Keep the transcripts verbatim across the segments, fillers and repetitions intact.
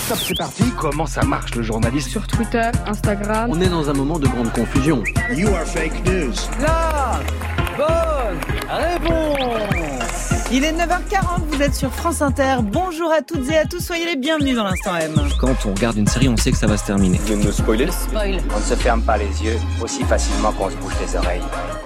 Top, c'est parti. Comment ça marche le journalisme? Sur Twitter, Instagram. On est dans un moment de grande confusion. You are fake news. La bonne réponse. Il est neuf heures quarante, vous êtes sur France Inter. Bonjour à toutes et à tous, soyez les bienvenus dans l'Instant M. Quand on regarde une série, on sait que ça va se terminer. Vous nous spoilez? Spoil. On ne se ferme pas les yeux aussi facilement qu'on se bouche les oreilles.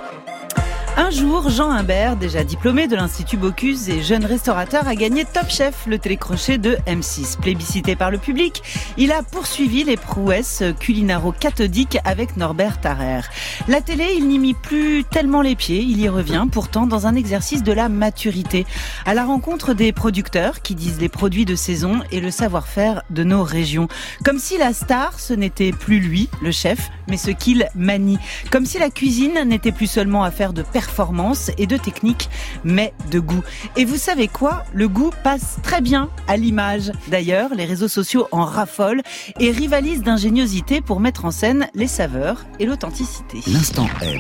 Un jour, Jean Imbert, déjà diplômé de l'Institut Bocuse et jeune restaurateur, a gagné Top Chef, le télécrochet de M six. Plébiscité par le public, il a poursuivi les prouesses culinaro-cathodiques avec Norbert Tarrer. La télé, il n'y mit plus tellement les pieds, il y revient pourtant dans un exercice de la maturité, à la rencontre des producteurs qui disent les produits de saison et le savoir-faire de nos régions. Comme si la star, ce n'était plus lui, le chef, mais ce qu'il manie. Comme si la cuisine n'était plus seulement affaire de performance et de technique, mais de goût. Et vous savez quoi? Le goût passe très bien à l'image. D'ailleurs, les réseaux sociaux en raffolent et rivalisent d'ingéniosité pour mettre en scène les saveurs et l'authenticité. L'Instant M.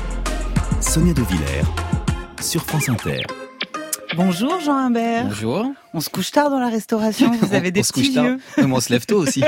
Sonia De Villers sur France Inter. Bonjour Jean Imbert. Bonjour. On se couche tard dans la restauration, vous avez des on petits yeux. Mais on se lève tôt aussi.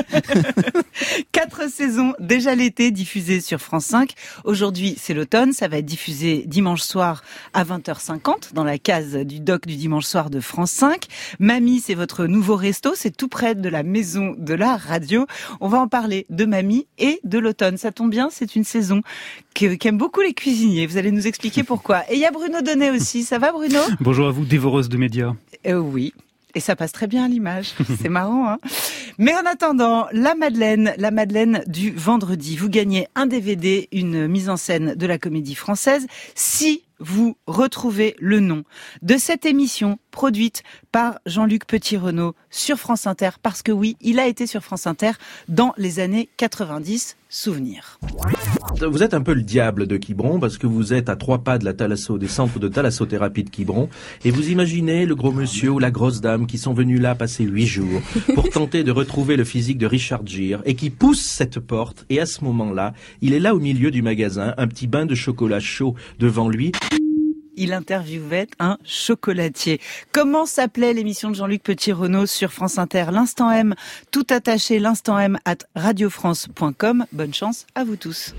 Quatre saisons, déjà l'été, diffusées sur France cinq. Aujourd'hui, c'est l'automne, ça va être diffusé dimanche soir à vingt heures cinquante dans la case du doc du dimanche soir de France cinq. Mamie, c'est votre nouveau resto, c'est tout près de la maison de la radio. On va en parler de Mamie et de l'automne. Ça tombe bien, c'est une saison que, qu'aiment beaucoup les cuisiniers. Vous allez nous expliquer pourquoi. Et il y a Bruno Donnet aussi. Ça va Bruno? Bonjour à vous, dévoreuse de médias. Euh, oui. Et ça passe très bien à l'image. C'est marrant, hein. Mais en attendant, la Madeleine, la Madeleine du vendredi. Vous gagnez un D V D, une mise en scène de la Comédie Française, si vous retrouvez le nom de cette émission produite par Jean-Luc Petit-Renaud sur France Inter. Parce que oui, il a été sur France Inter dans les années quatre-vingt-dix. Souvenir. Vous êtes un peu le diable de Quiberon parce que vous êtes à trois pas de la thalasso, des centres de thalassothérapie de Quiberon et vous imaginez le gros monsieur ou la grosse dame qui sont venus là passer huit jours pour tenter de retrouver le physique de Richard Gere et qui pousse cette porte et à ce moment-là, il est là au milieu du magasin, un petit bain de chocolat chaud devant lui. Il interviewait un chocolatier. Comment s'appelait l'émission de Jean-Luc Petit-Renaud sur France Inter? L'Instant M, tout attaché, l'instant M at radiofrance point com. Bonne chance à vous tous.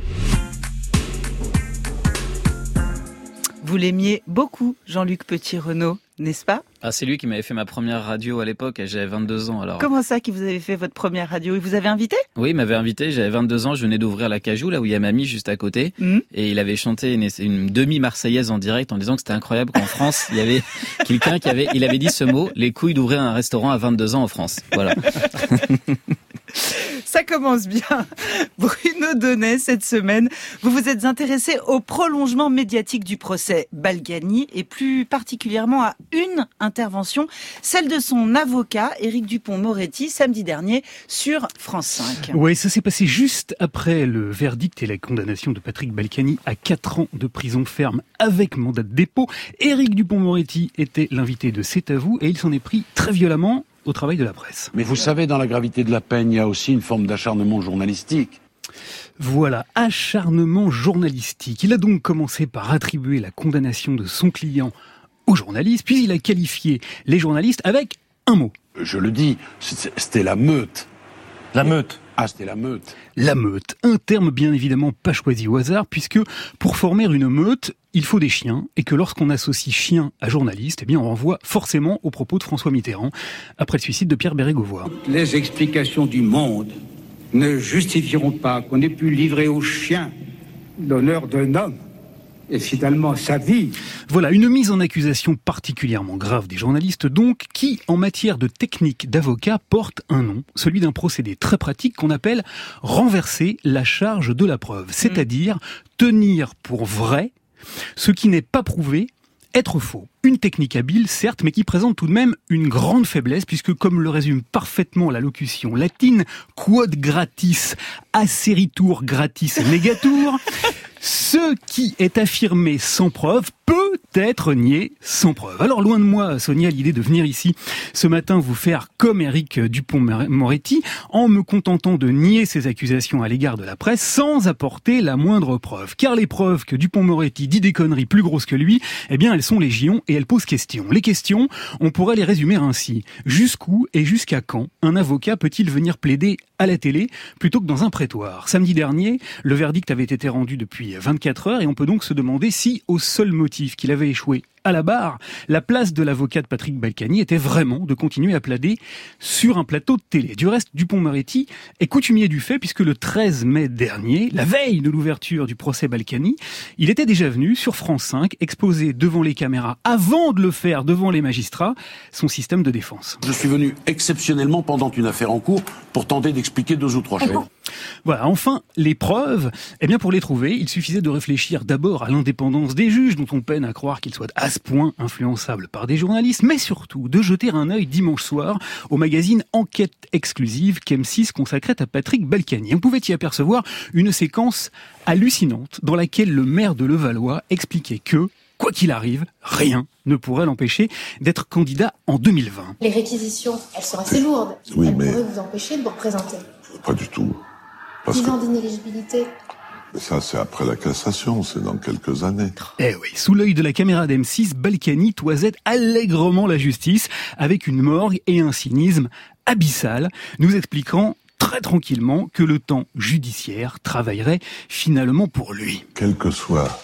Vous l'aimiez beaucoup, Jean-Luc Petit-Renaud, n'est-ce pas? Ah, c'est lui qui m'avait fait ma première radio à l'époque, j'avais vingt-deux ans alors. Comment ça, qui vous avez fait votre première radio? Il vous avait invité? Oui, il m'avait invité, j'avais vingt-deux ans, je venais d'ouvrir la Cajou, là où il y a Mamie juste à côté, mmh. et il avait chanté une, une demi-marseillaise en direct en disant que c'était incroyable qu'en France, il y avait quelqu'un qui avait, il avait dit ce mot, les couilles d'ouvrir un restaurant à vingt-deux ans en France. Voilà. Ça commence bien. Bruno Donnet, cette semaine, vous vous êtes intéressé au prolongement médiatique du procès Balgani et plus particulièrement à une intervention, celle de son avocat, Éric Dupond-Moretti, samedi dernier sur France cinq. Oui, ça s'est passé juste après le verdict et la condamnation de Patrick Balkany à quatre ans de prison ferme avec mandat de dépôt. Éric Dupond-Moretti était l'invité de C'est à vous et il s'en est pris très violemment au travail de la presse. Mais vous savez, dans la gravité de la peine, il y a aussi une forme d'acharnement journalistique. Voilà, acharnement journalistique. Il a donc commencé par attribuer la condamnation de son client aux journalistes, puis il a qualifié les journalistes avec un mot. Je le dis, c'était la meute. La meute. Ah, c'était la meute. La meute, un terme bien évidemment pas choisi au hasard, puisque pour former une meute, il faut des chiens, et que lorsqu'on associe chien à journaliste, eh bien on renvoie forcément aux propos de François Mitterrand, après le suicide de Pierre Bérégovoy. Les explications du monde ne justifieront pas qu'on ait pu livrer aux chiens l'honneur d'un homme, et finalement sa vie. Voilà, une mise en accusation particulièrement grave des journalistes donc, qui, en matière de technique d'avocat, porte un nom, celui d'un procédé très pratique qu'on appelle renverser la charge de la preuve, c'est-à-dire tenir pour vrai ce qui n'est pas prouvé, être faux. Une technique habile, certes, mais qui présente tout de même une grande faiblesse, puisque comme le résume parfaitement la locution latine, quod gratis asseritur gratis negatur, ce qui est affirmé sans preuve peut être nié sans preuve. Alors loin de moi, Sonia, l'idée de venir ici ce matin vous faire comme Éric Dupond-Moretti en me contentant de nier ces accusations à l'égard de la presse sans apporter la moindre preuve. Car les preuves que Dupond-Moretti dit des conneries plus grosses que lui, eh bien elles sont légion et elles posent question. Les questions, on pourrait les résumer ainsi. Jusqu'où et jusqu'à quand un avocat peut-il venir plaider à la télé plutôt que dans un prétoire? Samedi dernier, le verdict avait été rendu depuis vingt-quatre heures et on peut donc se demander si, au seul motif qu'il avait échoué à la barre, la place de l'avocat de Patrick Balkany était vraiment de continuer à plaider sur un plateau de télé. Du reste, Dupond-Moretti est coutumier du fait puisque le treize mai dernier, la veille de l'ouverture du procès Balkany, il était déjà venu sur France cinq exposer devant les caméras, avant de le faire devant les magistrats, son système de défense. Je suis venu exceptionnellement pendant une affaire en cours pour tenter d'expliquer deux ou trois choses. Voilà, enfin, les preuves, eh bien pour les trouver, il suffisait de réfléchir d'abord à l'indépendance des juges, dont on peine à croire qu'ils soient à ce point influençables par des journalistes, mais surtout de jeter un œil dimanche soir au magazine Enquête exclusive qu'M six consacrait à Patrick Balkany. On pouvait y apercevoir une séquence hallucinante dans laquelle le maire de Levallois expliquait que, quoi qu'il arrive, rien ne pourrait l'empêcher d'être candidat en deux mille vingt. Les réquisitions, elles sont assez lourdes. Oui, elles mais... pourraient vous empêcher de vous représenter. Pas du tout. dix ans d'inéligibilité. Mais ça, c'est après la cassation, c'est dans quelques années. Eh oui, sous l'œil de la caméra d'M six, Balkany toisette allègrement la justice avec une morgue et un cynisme abyssal, nous expliquant très tranquillement que le temps judiciaire travaillerait finalement pour lui. Quelle que soit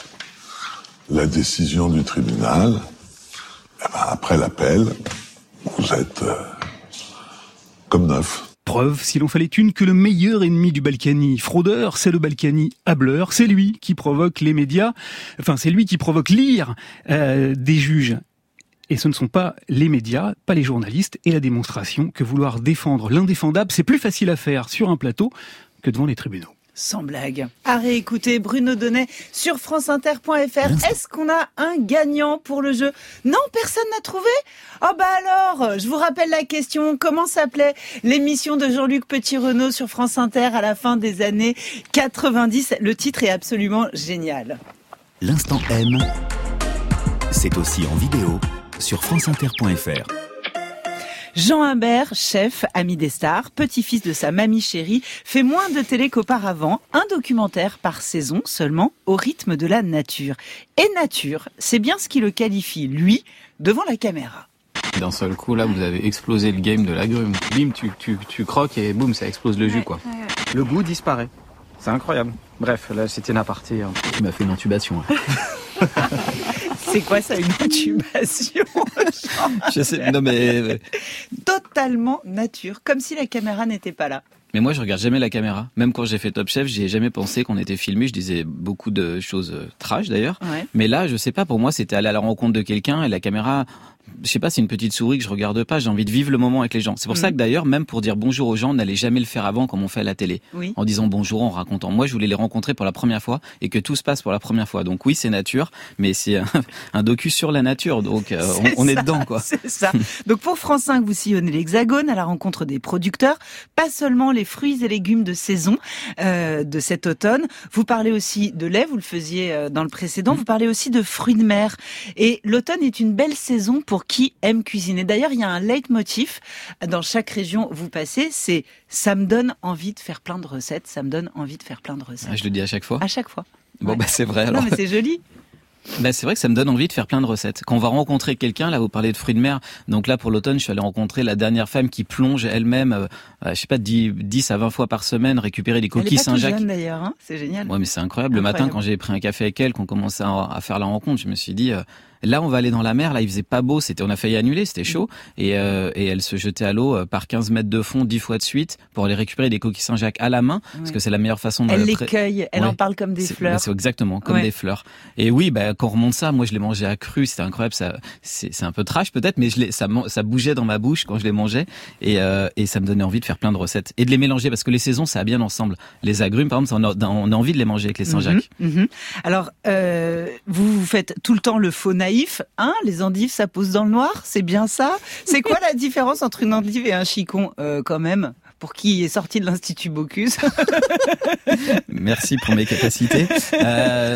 la décision du tribunal, eh ben après l'appel, vous êtes euh, comme neuf. Preuve, s'il en fallait une, que le meilleur ennemi du Balkany fraudeur, c'est le Balkany hableur. C'est lui qui provoque les médias, enfin c'est lui qui provoque l'ire euh, des juges. Et ce ne sont pas les médias, pas les journalistes, et la démonstration que vouloir défendre l'indéfendable, c'est plus facile à faire sur un plateau que devant les tribunaux. Sans blague. À réécouter Bruno Donnet sur franceinter point f r. Est-ce qu'on a un gagnant pour le jeu? Non, personne n'a trouvé? Oh bah alors, je vous rappelle la question. Comment s'appelait l'émission de Jean-Luc Petit-Renaud sur France Inter à la fin des années quatre-vingt-dix? Le titre est absolument génial. L'instant M, c'est aussi en vidéo sur franceinter point f r. Jean Humbert, chef, ami des stars, petit-fils de sa mamie chérie, fait moins de télé qu'auparavant, un documentaire par saison seulement, au rythme de la nature. Et nature, c'est bien ce qui le qualifie, lui, devant la caméra. D'un seul coup, là, vous avez explosé le game de l'agrume. Bim, tu, tu, tu croques et boum, ça explose le jus, quoi. Ouais, ouais. Le goût disparaît. C'est incroyable. Bref, là, c'était une aparté. Hein. Tu m'as fait une intubation. Hein. C'est quoi ça, une intubation? Je sais, non mais... Totalement nature, comme si la caméra n'était pas là. Mais moi, je regarde jamais la caméra. Même quand j'ai fait Top Chef, j'y ai jamais pensé qu'on était filmé. Je disais beaucoup de choses euh, trash d'ailleurs. Ouais. Mais là, je sais pas, pour moi, c'était aller à la rencontre de quelqu'un et la caméra... Je sais pas, c'est une petite souris que je regarde pas, j'ai envie de vivre le moment avec les gens. C'est pour mmh. ça que d'ailleurs, même pour dire bonjour aux gens, on n'allait jamais le faire avant comme on fait à la télé. Oui. En disant bonjour, en racontant. Moi, je voulais les rencontrer pour la première fois et que tout se passe pour la première fois. Donc oui, c'est nature, mais c'est un, un docu sur la nature. Donc euh, on, on est dedans, quoi. C'est ça. Donc pour France cinq, vous sillonnez l'Hexagone à la rencontre des producteurs. Pas seulement les fruits et légumes de saison euh, de cet automne. Vous parlez aussi de lait, vous le faisiez euh, dans le précédent. Mmh. Vous parlez aussi de fruits de mer. Et l'automne est une belle saison pour qui aime cuisiner. D'ailleurs, il y a un leitmotiv dans chaque région où vous passez, c'est « ça me donne envie de faire plein de recettes, ça me donne envie de faire plein de recettes ». Ah, je le dis à chaque fois? À chaque fois. Bon, ouais. bah c'est vrai alors. Non, mais c'est joli. Bah, c'est vrai que ça me donne envie de faire plein de recettes. Quand on va rencontrer quelqu'un, là, vous parlez de fruits de mer. Donc là, pour l'automne, je suis allé rencontrer la dernière femme qui plonge elle-même, euh, je sais pas, dix à vingt fois par semaine, récupérer des coquilles Saint-Jacques. Elle est pas toute jeune d'ailleurs, hein, c'est génial. Ouais, mais c'est incroyable. Le incroyable. Matin, quand j'ai pris un café avec elle, qu'on commençait à, à faire la rencontre, je me suis dit, euh, là, on va aller dans la mer. Là, il faisait pas beau. C'était, on a failli annuler. C'était chaud. Et, euh, et elle se jetait à l'eau euh, par quinze mètres de fond, dix fois de suite, pour aller récupérer des coquilles Saint-Jacques à la main, ouais. parce que c'est la meilleure façon de. Elle les cueille. Elle ouais. en parle comme des c'est, fleurs. Bah, c'est exactement comme ouais. des fleurs. Et oui, bah, quand on remonte ça, moi, je les mangeais à cru. C'était incroyable. Ça, c'est, c'est un peu trash peut-être, mais je les, ça, ça bougeait dans ma bouche quand je les mangeais, et, euh, et ça me donnait envie de faire plein de recettes et de les mélanger parce que les saisons, ça va bien ensemble. Les agrumes, par exemple, on a, on a envie de les manger avec les Saint-Jacques. Mmh, mmh. Alors, euh, vous, vous faites tout le temps le faux naïf, hein? Les endives, ça pousse dans le noir, c'est bien ça? C'est quoi la différence entre une endive et un chicon, euh, quand même, pour qui est sorti de l'Institut Bocuse? Merci pour mes capacités. Euh,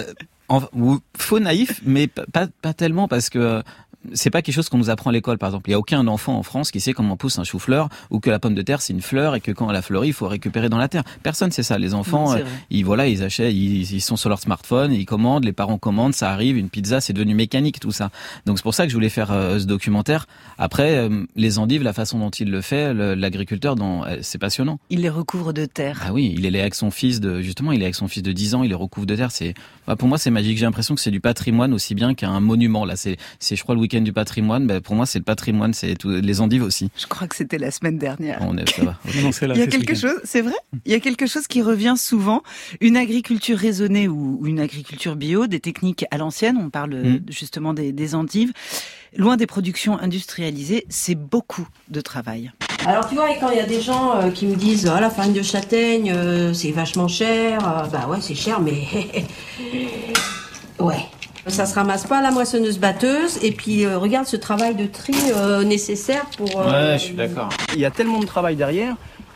En, faux naïf, mais pas, pas tellement parce que c'est pas quelque chose qu'on nous apprend à l'école, par exemple. Il y a aucun enfant en France qui sait comment pousse un chou-fleur ou que la pomme de terre c'est une fleur et que quand elle a fleuri, il faut récupérer dans la terre. Personne sait ça. Les enfants, non, ils voilà, ils achètent, ils, ils sont sur leur smartphone, ils commandent, les parents commandent, ça arrive, une pizza, c'est devenu mécanique tout ça. Donc c'est pour ça que je voulais faire euh, ce documentaire. Après, euh, les endives, la façon dont il le fait, le, l'agriculteur, dans, euh, c'est passionnant. Il les recouvre de terre. Ah oui, il est avec son fils de justement, il est avec son fils de dix ans, il les recouvre de terre. C'est bah, pour moi c'est magique. J'ai l'impression que c'est du patrimoine aussi bien qu'un monument. Là, c'est, c'est je crois le week-end du patrimoine. Ben, pour moi, c'est le patrimoine, c'est tout, les endives aussi. Je crois que c'était la semaine dernière. On est, ça va. Non, c'est là, Il y a c'est quelque chose, c'est vrai. Il y a quelque chose qui revient souvent. Une agriculture raisonnée ou une agriculture bio, des techniques à l'ancienne. On parle mmh. justement des, des endives. Loin des productions industrialisées, c'est beaucoup de travail. Alors tu vois, quand il y a des gens euh, qui me disent ah, la farine de châtaigne, euh, c'est vachement cher. Euh, bah ouais, c'est cher, mais ouais. Ça se ramasse pas à la moissonneuse-batteuse et puis euh, regarde ce travail de tri euh, nécessaire pour... Euh, ouais, je suis d'accord. Il y a tellement de travail derrière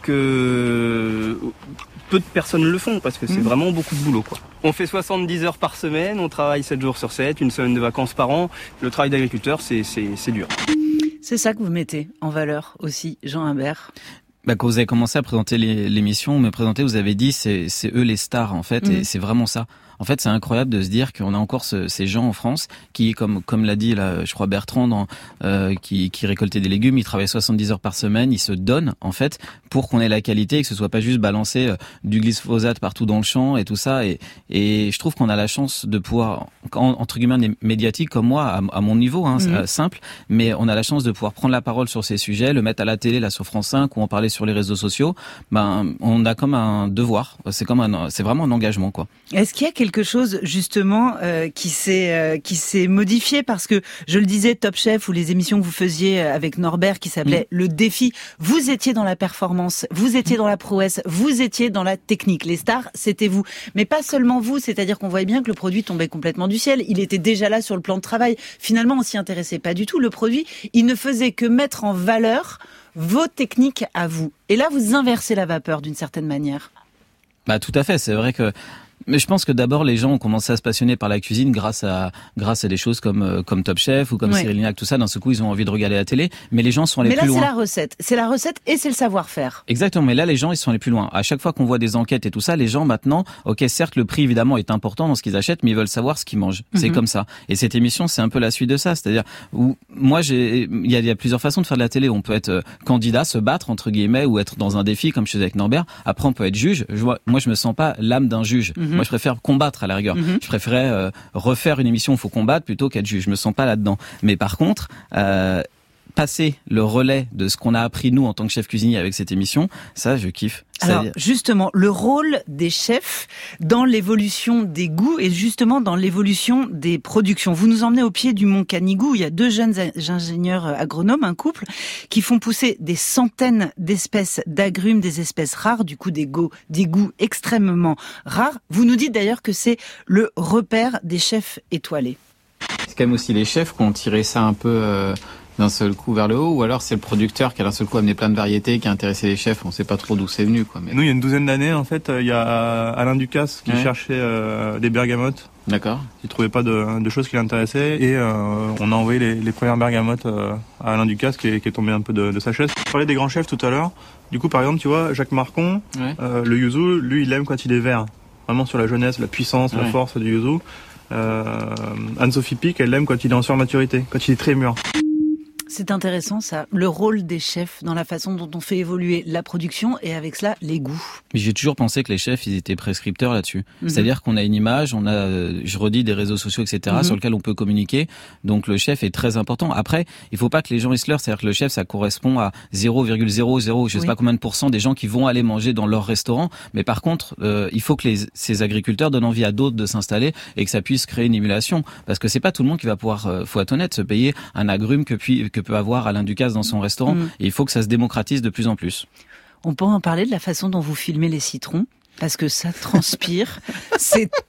que peu de personnes le font parce que c'est mmh. vraiment beaucoup de boulot, quoi. On fait soixante-dix heures par semaine, on travaille sept jours sur sept, une semaine de vacances par an. Le travail d'agriculteur, c'est, c'est, c'est dur. C'est ça que vous mettez en valeur aussi, Jean Imbert. Bah, quand vous avez commencé à présenter l'émission, me présenter, vous avez dit c'est, c'est eux les stars en fait, mmh. et c'est vraiment ça. En fait, c'est incroyable de se dire qu'on a encore ce, ces gens en France qui, comme comme l'a dit là, je crois Bertrand, dans, euh, qui, qui récoltait des légumes, ils travaillent soixante-dix heures par semaine, ils se donnent en fait pour qu'on ait la qualité et que ce soit pas juste balancer euh, du glyphosate partout dans le champ et tout ça. Et, et je trouve qu'on a la chance de pouvoir, en, entre guillemets, médiatique comme moi, à, à mon niveau, hein, mmh. simple, mais on a la chance de pouvoir prendre la parole sur ces sujets, le mettre à la télé, là sur France cinq, ou en parler sur les réseaux sociaux. Ben, on a comme un devoir. C'est comme un, c'est vraiment un engagement, quoi. Est-ce qu'il y a quelque quelque chose justement euh, qui s'est euh, qui s'est modifié parce que je le disais, Top Chef ou les émissions que vous faisiez avec Norbert qui s'appelait mmh. Le Défi, vous étiez dans la performance, vous étiez dans la prouesse, vous étiez dans la technique. Les stars, c'était vous, mais pas seulement vous. C'est-à-dire qu'on voyait bien que le produit tombait complètement du ciel. Il était déjà là sur le plan de travail. Finalement, on s'y intéressait pas du tout. Le produit, il ne faisait que mettre en valeur vos techniques à vous. Et là, vous inversez la vapeur d'une certaine manière. Bah tout à fait. C'est vrai que. Mais je pense que d'abord les gens ont commencé à se passionner par la cuisine grâce à grâce à des choses comme euh, comme Top Chef ou comme ouais. Cyril Lignac, tout ça. D'un seul coup, ils ont envie de regarder la télé. Mais les gens sont allés mais là, plus loin. Mais là, c'est la recette, c'est la recette et c'est le savoir-faire. Exactement. Mais là, les gens, ils sont allés plus loin. À chaque fois qu'on voit des enquêtes et tout ça, les gens maintenant, ok, certes, le prix évidemment est important dans ce qu'ils achètent, mais ils veulent savoir ce qu'ils mangent. Mm-hmm. C'est comme ça. Et cette émission, c'est un peu la suite de ça. C'est-à-dire où moi, j'ai, il y a, il y a plusieurs façons de faire de la télé. On peut être euh, candidat, se battre entre guillemets, ou être dans un défi comme je faisais avec Norbert. Après, on peut être juge. Je vois, moi, je me sens pas l'âme d'un juge. Mm-hmm. Moi, je préfère combattre. À la rigueur, mmh. je préférais euh, refaire une émission où il faut combattre plutôt qu'être juge. Je me sens pas là-dedans. Mais par contre, euh, passer le relais de ce qu'on a appris nous en tant que chef cuisinier avec cette émission, ça, je kiffe. Alors justement, le rôle des chefs dans l'évolution des goûts et justement dans l'évolution des productions. Vous nous emmenez au pied du Mont Canigou. Il y a deux jeunes ingénieurs agronomes, un couple, qui font pousser des centaines d'espèces d'agrumes, des espèces rares, du coup des goûts, des goûts extrêmement rares. Vous nous dites d'ailleurs que c'est le repère des chefs étoilés. C'est quand même aussi les chefs qui ont tiré ça un peu... Euh... d'un seul coup vers le haut, ou alors c'est le producteur qui a d'un seul coup amené plein de variétés, qui a intéressé les chefs, on sait pas trop d'où c'est venu, quoi. Mais... Nous, il y a une douzaine d'années, en fait, il y a Alain Ducasse qui ouais. cherchait euh, des bergamotes. D'accord. Il trouvait pas de, de choses qui l'intéressaient, et euh, on a envoyé les, les premières bergamotes euh, à Alain Ducasse, qui est, qui est tombé un peu de, de sa chaise. Je parlais des grands chefs tout à l'heure. Du coup, par exemple, tu vois, Jacques Marcon, ouais. euh, le yuzu, lui, il aime quand il est vert. Vraiment sur la jeunesse, la puissance, ouais. la force du yuzu. Euh, Anne-Sophie Pic, elle l'aime quand il est en surmaturité, quand il est très mûr. C'est intéressant ça, le rôle des chefs dans la façon dont on fait évoluer la production et avec cela les goûts. Mais j'ai toujours pensé que les chefs ils étaient prescripteurs là-dessus. Mm-hmm. C'est-à-dire qu'on a une image, on a, je redis, des réseaux sociaux, et cetera mm-hmm. sur lesquels on peut communiquer. Donc le chef est très important. Après, il faut pas que les gens ils se leurrent. C'est-à-dire que le chef ça correspond à zéro virgule zéro zéro, je sais oui. pas combien de pourcents des gens qui vont aller manger dans leur restaurant. Mais par contre, euh, il faut que les, ces agriculteurs donnent envie à d'autres de s'installer et que ça puisse créer une émulation. Parce que c'est pas tout le monde qui va pouvoir, euh, faut être honnête, se payer un agrume que, puis, que peut avoir Alain Ducasse dans son restaurant. Mmh. Et il faut que ça se démocratise de plus en plus. On peut en parler de la façon dont vous filmez les citrons, parce que ça transpire. C'est totalement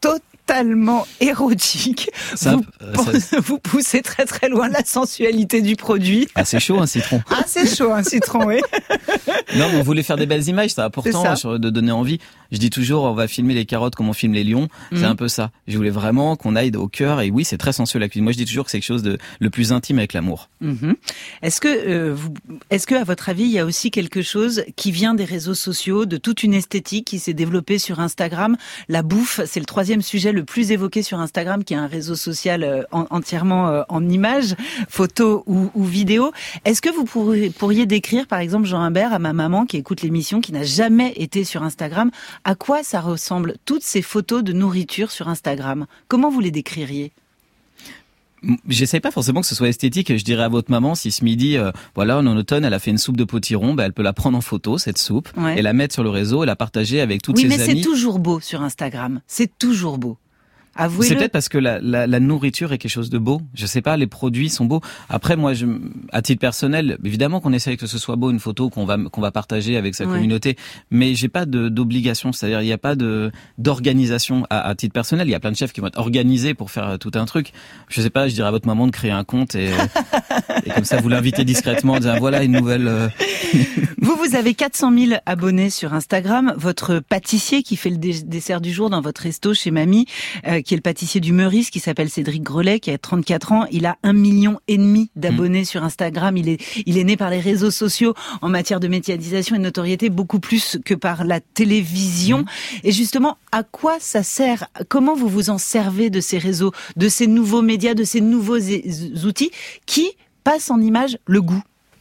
totalement érotique. Ça, vous, euh, ça... vous poussez très très loin la sensualité du produit. Ah, c'est chaud un citron. Ah, c'est chaud un citron, oui. Non, mais on voulait faire des belles images, c'est important c'est de donner envie. Je dis toujours, on va filmer les carottes comme on filme les lions. Mmh. C'est un peu ça. Je voulais vraiment qu'on aille au cœur. Et oui, c'est très sensuel la cuisine. Moi, je dis toujours que c'est quelque chose de le plus intime avec l'amour. Mmh. Est-ce que, euh, vous, est-ce que, à votre avis, il y a aussi quelque chose qui vient des réseaux sociaux, de toute une esthétique qui s'est développée sur Instagram? La bouffe, c'est le troisième sujet le plus évoqué sur Instagram, qui est un réseau social euh, en, entièrement euh, en images, photos ou, ou vidéos. Est-ce que vous pourriez, pourriez décrire, par exemple, Jean Humbert, à ma maman qui écoute l'émission, qui n'a jamais été sur Instagram, à quoi ça ressemble toutes ces photos de nourriture sur Instagram? Comment vous les décririez? J'essaye pas forcément que ce soit esthétique. Je dirais à votre maman, si ce midi, euh, voilà, en automne, elle a fait une soupe de potiron, bah, elle peut la prendre en photo, cette soupe, ouais. et la mettre sur le réseau et la partager avec toutes oui, ses amies. Oui, mais c'est toujours beau sur Instagram. C'est toujours beau. Avouez-le. C'est peut-être parce que la, la, la nourriture est quelque chose de beau. Je sais pas, les produits sont beaux. Après, moi, je, à titre personnel, évidemment qu'on essaye que ce soit beau, une photo qu'on va qu'on va partager avec sa ouais. communauté. Mais j'ai pas de d'obligation. C'est-à-dire, il y a pas de d'organisation à, à titre personnel. Il y a plein de chefs qui vont être organisés pour faire tout un truc. Je sais pas. Je dirais à votre maman de créer un compte et, et comme ça vous l'invitez discrètement en disant voilà une nouvelle. Euh... vous vous avez quatre cent mille abonnés sur Instagram. Votre pâtissier qui fait le dé- dessert du jour dans votre resto chez Mamie. Euh, qui est le pâtissier du Meurice, qui s'appelle Cédric Grelet, qui a trente-quatre ans. Il a un million et demi d'abonnés mmh. sur Instagram. Il est, il est né par les réseaux sociaux en matière de médiatisation et de notoriété, beaucoup plus que par la télévision. Mmh. Et justement, à quoi ça sert? Comment vous vous en servez de ces réseaux, de ces nouveaux médias, de ces nouveaux outils qui passent en image le goût?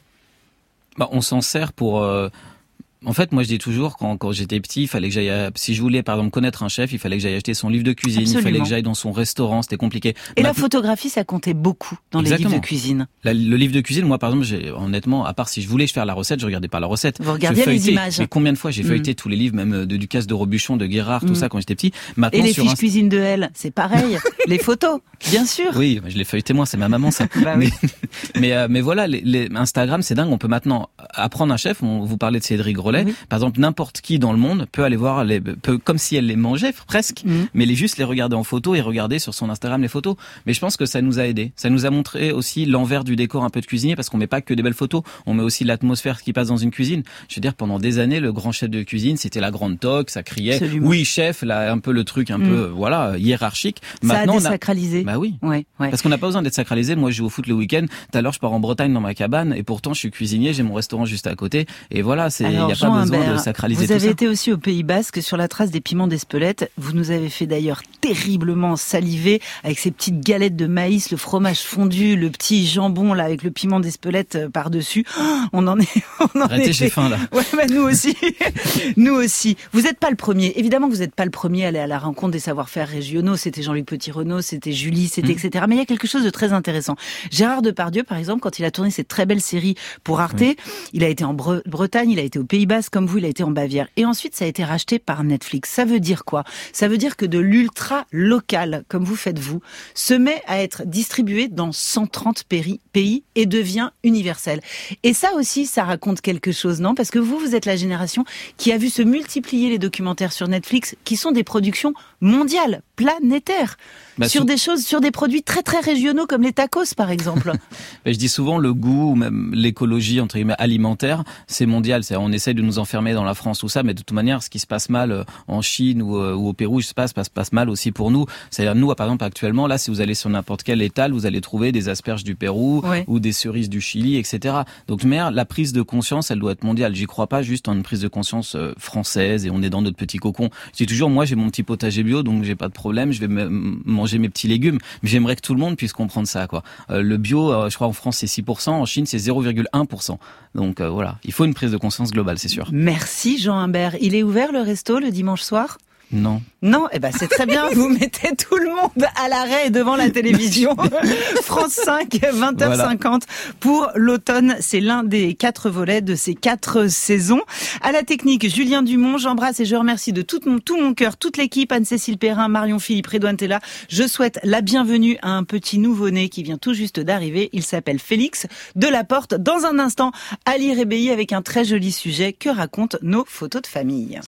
Bah, on s'en sert pour... Euh... En fait, moi, je dis toujours, quand, quand j'étais petit, il fallait que j'aille, si je voulais, par exemple, connaître un chef, il fallait que j'aille acheter son livre de cuisine, Absolument. Il fallait que j'aille dans son restaurant, c'était compliqué. Et Maintenant, la photographie, ça comptait beaucoup dans Exactement. Les livres de cuisine. La, le livre de cuisine, moi, par exemple, j'ai, honnêtement, à part si je voulais faire la recette, je regardais pas la recette. Vous regardiez les images. Mais combien de fois j'ai feuilleté mmh. tous les livres, même de Ducasse de Robuchon, de Guérard, mmh. tout ça, quand j'étais petit. Maintenant, et les sur fiches un... cuisine de elle, c'est pareil. Les photos, bien sûr. Oui, je l'ai feuilleté moi, c'est ma maman, ça. bah oui. Mais, mais, euh, mais voilà, les, les Instagram, c'est dingue. On peut maintenant apprendre un chef. On vous parlait de Cédric Grelet. Oui. Par exemple, n'importe qui dans le monde peut aller voir les, peut, comme si elle les mangeait presque, mmh. mais les juste les regarder en photo et regarder sur son Instagram les photos. Mais je pense que ça nous a aidé. Ça nous a montré aussi l'envers du décor un peu de cuisinier, parce qu'on met pas que des belles photos, on met aussi l'atmosphère qui passe dans une cuisine. Je veux dire, pendant des années, le grand chef de cuisine, c'était la grande toque, ça criait, Absolument. Oui chef, là un peu le truc un mmh. peu voilà hiérarchique. Maintenant, ça a désacralisé. On a... Bah oui. Ouais, ouais. Parce qu'on n'a pas besoin d'être sacralisé. Moi, je joue au foot le week-end. Tout à l'heure, je pars en Bretagne dans ma cabane, et pourtant, je suis cuisinier, j'ai mon restaurant juste à côté. Et voilà, c'est il y a pas besoin Humbert, de sacraliser tout ça. Vous avez été aussi au Pays Basque sur la trace des piments d'Espelette. Vous nous avez fait d'ailleurs terriblement saliver avec ces petites galettes de maïs, le fromage fondu, le petit jambon là avec le piment d'Espelette par-dessus. Oh, on en est, on en Arrêtez, j'ai faim là. Ouais, bah nous aussi, nous aussi. Vous n'êtes pas le premier. Évidemment, vous n'êtes pas le premier à aller à la rencontre des savoir-faire régionaux. C'était Jean-Luc Petit-Renaud, c'était Julie, c'était mmh. et cetera. Mais il y a quelque chose de très intéressant. Gérard Depardieu, par exemple, quand il a tourné cette très belle série pour Arte, mmh. il a été en Bre- Bretagne, il a été au Pays Basque comme vous, il a été en Bavière, et ensuite ça a été racheté par Netflix. Ça veut dire quoi? Ça veut dire que de l'ultra local, comme vous faites vous, se met à être distribué dans cent trente pays et devient universel. Et ça aussi, ça raconte quelque chose, non? Parce que vous, vous êtes la génération qui a vu se multiplier les documentaires sur Netflix, qui sont des productions mondiales, planétaires. Bah, sur sou... des choses, sur des produits très très régionaux comme les tacos par exemple. bah, je dis souvent le goût ou même l'écologie entre guillemets alimentaire, c'est mondial. C'est on essaye de nous enfermer dans la France ou ça, mais de toute manière, ce qui se passe mal en Chine ou, ou au Pérou, se passe passe passe mal aussi pour nous. C'est-à-dire nous, par exemple, actuellement, là, si vous allez sur n'importe quel étal, vous allez trouver des asperges du Pérou ouais. ou des cerises du Chili, et cetera. Donc, mais la prise de conscience, elle doit être mondiale. J'y crois pas juste en une prise de conscience française et on est dans notre petit cocon. Je dis toujours, moi, j'ai mon petit potager bio, donc j'ai pas de problème. Je vais me manger mes petits légumes, mais j'aimerais que tout le monde puisse comprendre ça, quoi. Euh, le bio, euh, je crois en France c'est six pour cent, en Chine c'est zéro virgule un pour cent. Donc euh, voilà, il faut une prise de conscience globale, c'est sûr. Merci Jean Humbert. Il est ouvert le resto le dimanche soir ? Non. Non, eh ben c'est très bien, vous mettez tout le monde à l'arrêt devant la télévision. France cinq, vingt heures cinquante voilà. Pour l'automne, c'est l'un des quatre volets de ces quatre saisons. À la technique, Julien Dumont, j'embrasse et je remercie de tout mon, tout mon cœur toute l'équipe, Anne-Cécile Perrin, Marion Philippe, Redouane Tella. Je souhaite la bienvenue à un petit nouveau-né qui vient tout juste d'arriver. Il s'appelle Félix Delaporte. Dans un instant, Ali Rébéi avec un très joli sujet. Que racontent nos photos de famille ?